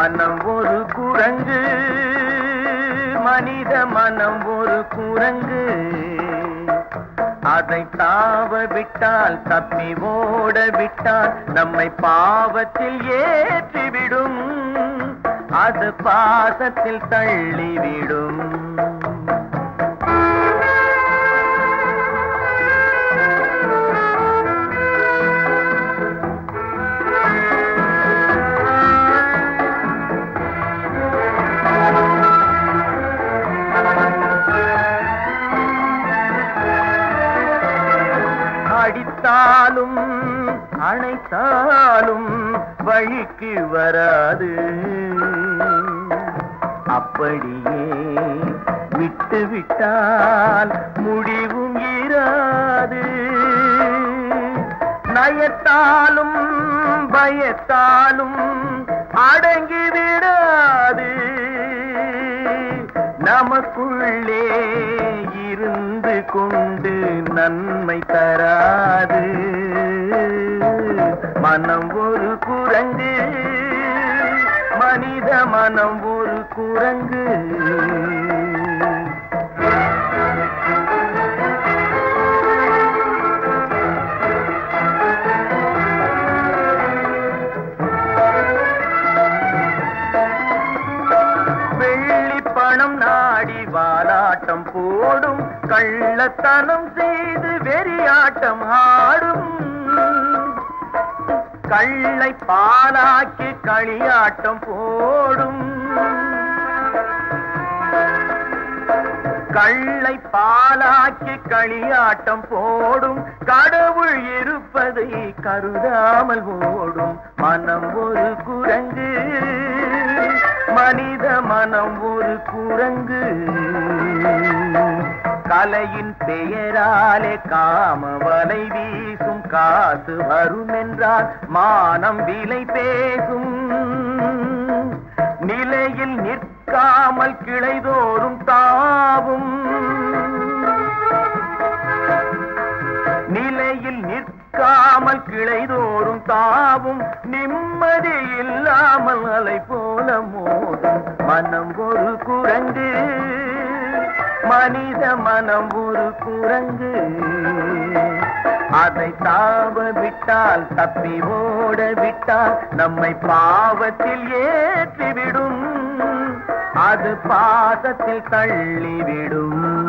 மனம் ஒரு குரங்கு, மனித மனம் ஒரு குரங்கு. அதை தாவ விட்டால், தப்பி ஓட விட்டால் நம்மை பாவத்தில் ஏற்றிவிடும், அது பாசத்தில் தள்ளிவிடும். அடித்தாலும் அணைத்தாலும் வழிக்கு வராது, அப்படியே விட்டு விட்டால் முடிவும் இராது. நயத்தாலும் பயத்தாலும் அடங்கி விடாது, நமக்குள்ளே இருந்து கொண்டு நன்மை தராது. மனம் ஒரு குரங்கு, மனித மனம் ஒரு குரங்கு. பணம் நாடி வாலாட்டம் போடும், கள்ளத்தனம் செய்து வெறியாட்டம் ஆடும். கள்ளை பாலாக்கி களியாட்டம் போடும், கள்ளை பாலாக்கி களியாட்டம் போடும். கடவுள் இருப்பதை கருதாமல் ஓடும். மனம் ஒரு குரங்கு, மனித மனம் ஒரு குரங்கு. கலையின் பெயராலே காம வலை வீசும், காசு வரும் என்றால் மானம் விலை பேசும். நிலையில் நிற்காமல் கிளைதோறும் தாவும், நிலையில் நிற்காமல் கிளைதோறும் தாவும். நிம்மதி இல்லாமல் அலை போல மோதும். மனம் ஒரு குரங்கு, மனித மனம் ஒரு குரங்கு. அதை தாவ விட்டால், தப்பி ஓட விட்டால் நம்மை பாவத்தில் ஏற்றிவிடும், அது பாசத்தில் தள்ளிவிடும்.